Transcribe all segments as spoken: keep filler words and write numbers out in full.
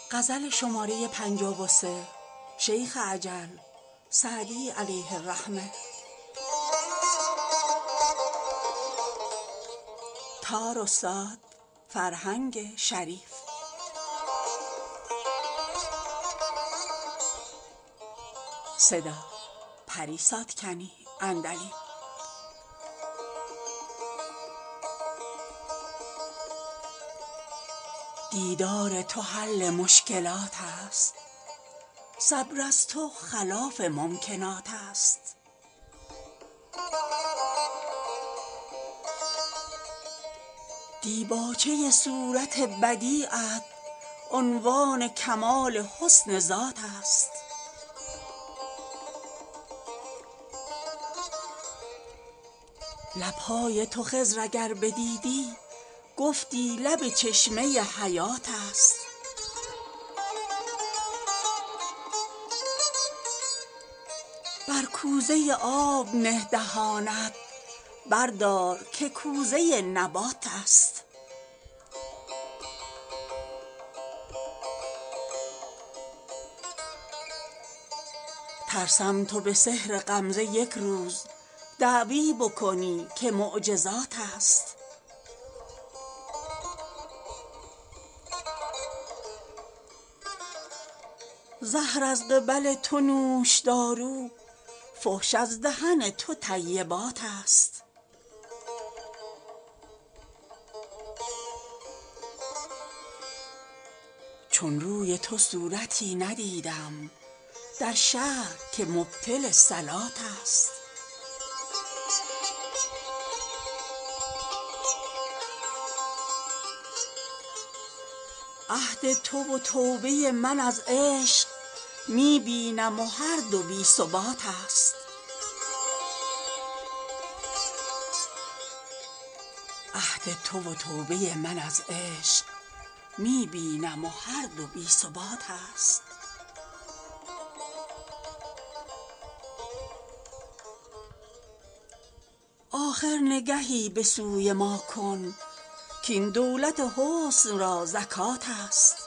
غزل شماره پنجاه و سه شیخ عجل سعدی علیه الرحمه. تار استاد فرهنگ شریف. صدا پریساد کنی اندلی. دیدار تو حل مشکلات است، صبر از تو خلاف ممکنات است. دیباچه صورت بدیعت عنوان کمال حسن ذات است. لبهای تو خضر اگر بدیدی گفتی لب چشمه حیات است. بر کوزه آب نه دهانت بردار که کوزه نبات است. ترسم تو به سحر غمزه یک روز دعوی بکنی که معجزات است. زهر از قبل تو نوشدارو فحش از دهن تو طیبات است. چون روی تو صورتی ندیدم در شهر که مبطل صلات است. عهد تو و توبه من از عشق می بینم و هر دو بی ثبات است. عهد تو و توبه من از عشق می بینم و هر دو بی ثبات است. آخر نگهی به سوی ما کن کاین دولت حسن را زکات است.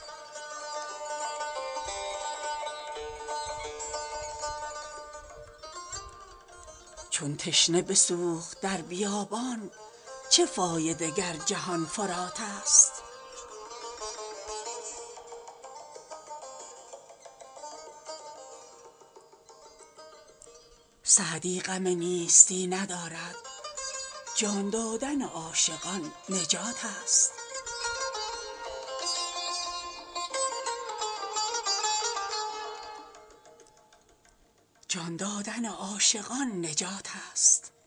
چون تشنه بسوخت در بیابان چه فایده گر جهان فرات است. سعدی غم نیستی ندارد، جان دادن عاشقان نجات است. جان دادن عاشقان نجات است.